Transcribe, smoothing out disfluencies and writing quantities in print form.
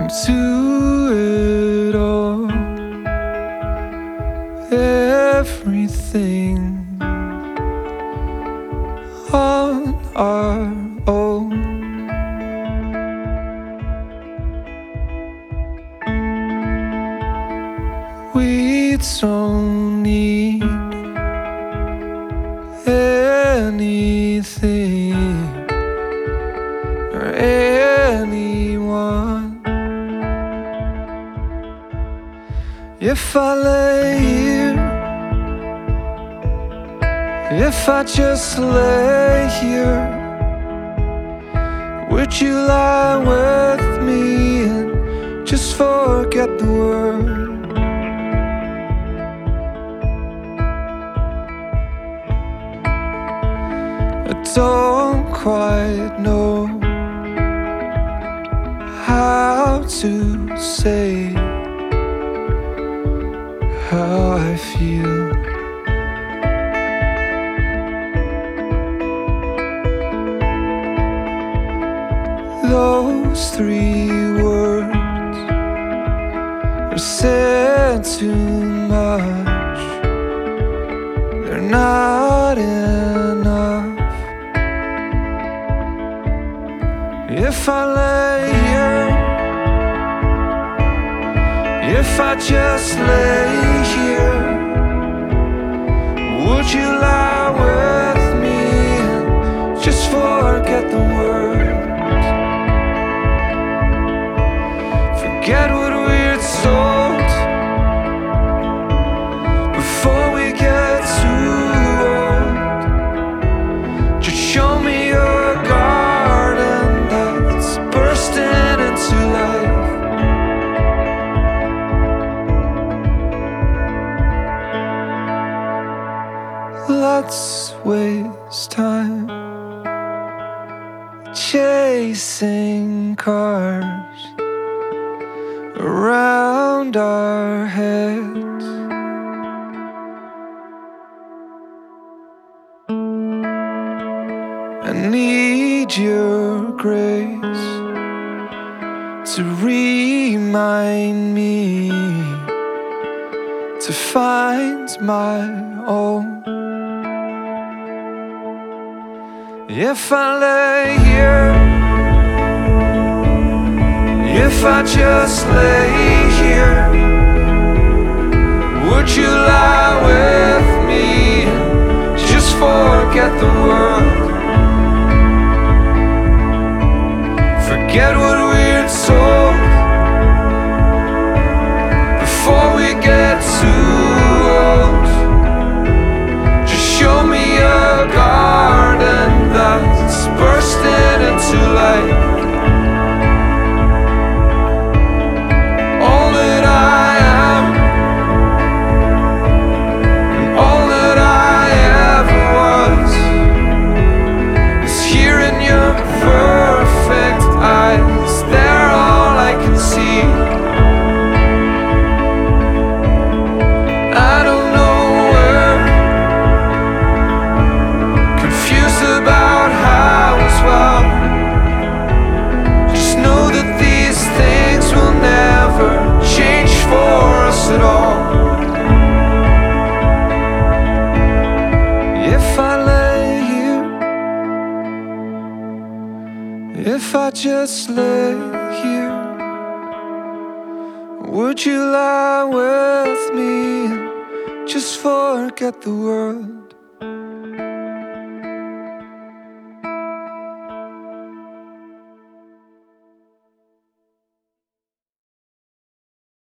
into it all, everything on our own. We don't need anything or anyone. If I lay here, if I just lay here, would you lie with me and just forget the world? I don't quite know how to say how I feel. Those three words are said too much. They're not enough. If I lay here, if I just lay here, would you lie with me and just forget the world? Forget what we're told before we get too old. Just show me your garden that's bursting into life. Let's waste time chasing cars around our heads. I need your grace to remind me to find my own. If I lay here, if I just lay here, would you lie with me and just forget the world? Forget what we're told before we get too old. Just show me a garden that's bursting into life. All that I am and all that I ever was is here in your perfect eyes. They're all I can see. I don't know where, confused about how as well. Just know that these things will never change for us at all. If I lay here, if I just lay here, would you lie with me and just forget the world?